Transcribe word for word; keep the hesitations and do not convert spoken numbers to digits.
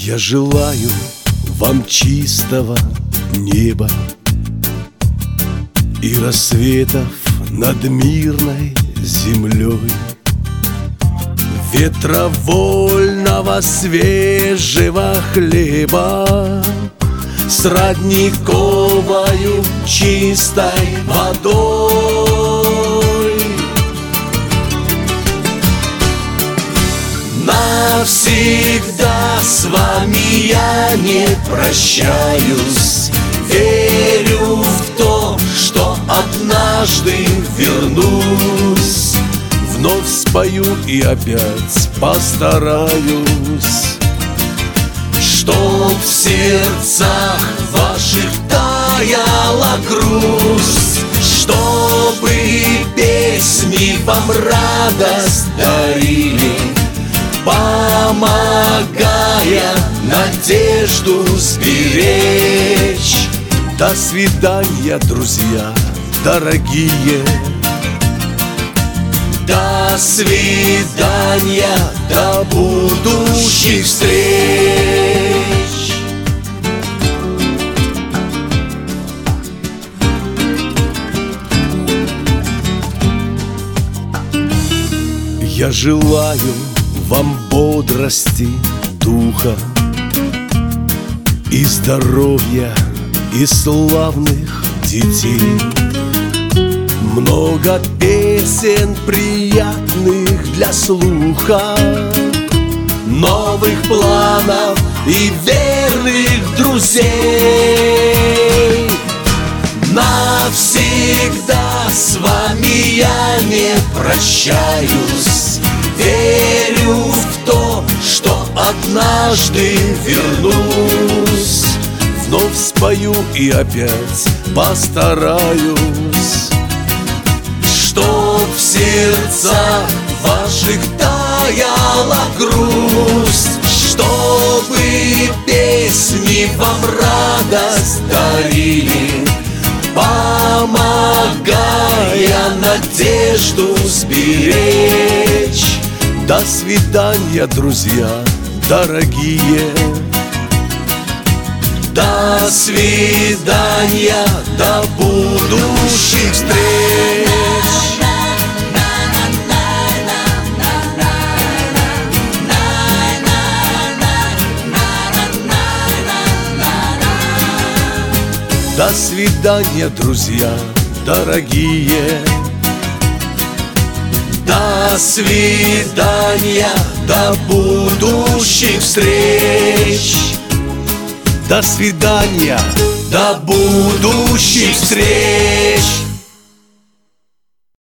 Я желаю вам чистого неба и рассветов над мирной землей, ветра вольного свежего хлеба с родниковою чистой водой. Навсегда с вами я не прощаюсь, верю в то, что однажды вернусь. Вновь спою и опять постараюсь, чтоб в сердцах ваших таяла грусть, чтобы песни вам радость дарили, помогая надежду сберечь. До свидания, друзья дорогие. До свидания, до будущих встреч. Я желаю вам бодрости духа и здоровья, и славных детей. Много песен приятных для слуха, новых планов и верных друзей. Навсегда с вами я не прощаюсь, верю в то, что однажды вернусь. Вновь спою и опять постараюсь, чтоб в сердцах ваших таяла грусть, чтобы песни вам радость дарили, помогая надежду сберечь. До свидания, друзья дорогие. До свидания, до будущих встреч. До свидания, друзья дорогие. До свидания, до будущих встреч. До свидания, до будущих встреч.